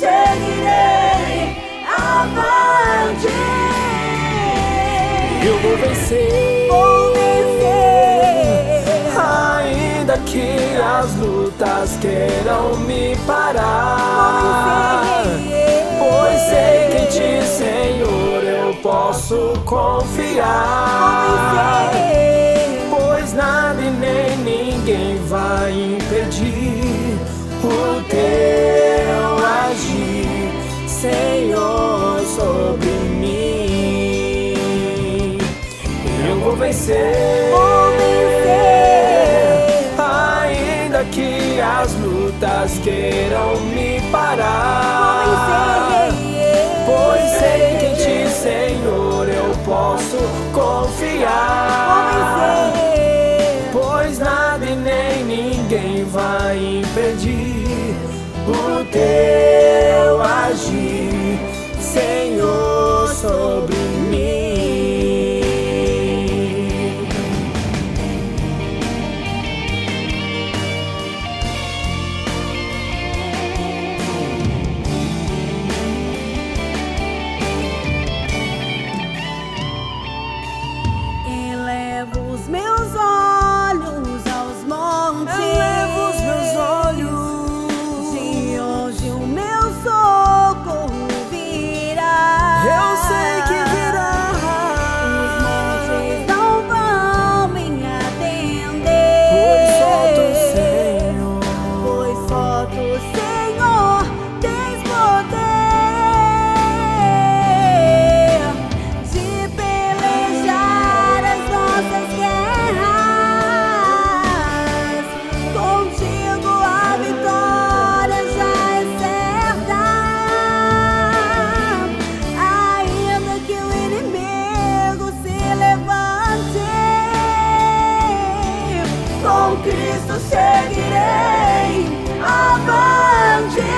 seguirei avante. Eu vou vencer, Vou vencer, ainda que as lutas queiram me parar. Pois sei que em ti, Senhor, eu posso confiar. Pois nada e nem ninguém vai impedir o teu agir, Senhor, sobre mim. Eu vou vencer, ainda que as lutas queiram me parar. Pois sei que em ti, Senhor, eu posso confiar. Pois nada e nem ninguém vai impedir o teu agir, Senhor, sobre mim. elevo os meus olhos aos montes. Elevo os meus olhos, De onde o meu socorro virá. eu sei que virá. Os montes não vão me atender. Pois só tu, Senhor, Pois só tu, Senhor, tens poder de pelejar as nossas guerras. Contigo a vitória já é certa. Ainda que o inimigo se levante, com Cristo seguirei avante.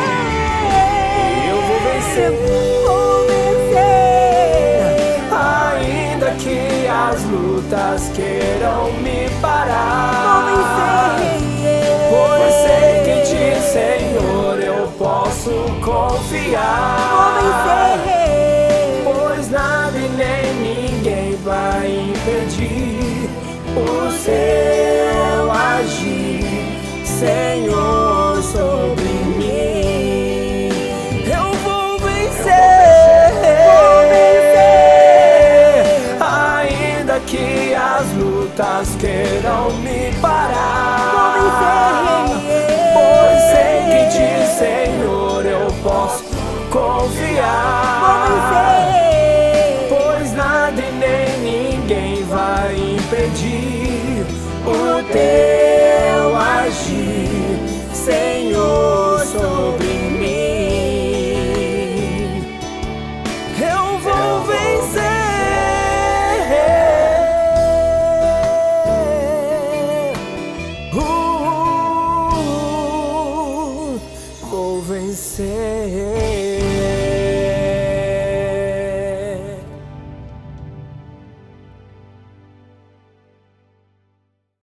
eu vou vencer. Vou vencer, Ainda que as lutas queiram me parar. vou vencer. Pois sei que em ti, Senhor, eu posso confiar. Vou vencer, Pois nada e nem ninguém vai impedir o seu agir, Senhor, sobre mim. Eu vou vencer, ainda que as lutas queiram me parar. Pois sei que em ti, Senhor, eu posso confiar. Pois nada e nem ninguém vai impedir o teu agir, Senhor, sobre mim. Eu vou vencer. Vou vencer.